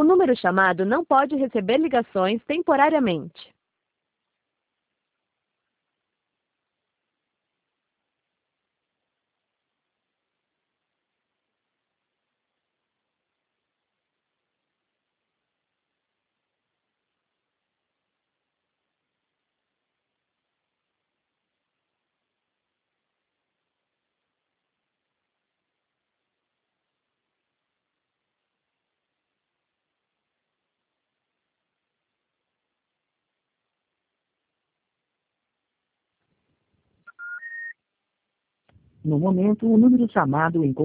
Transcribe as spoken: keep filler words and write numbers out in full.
O número chamado não pode receber ligações temporariamente. No momento, o número chamado encontra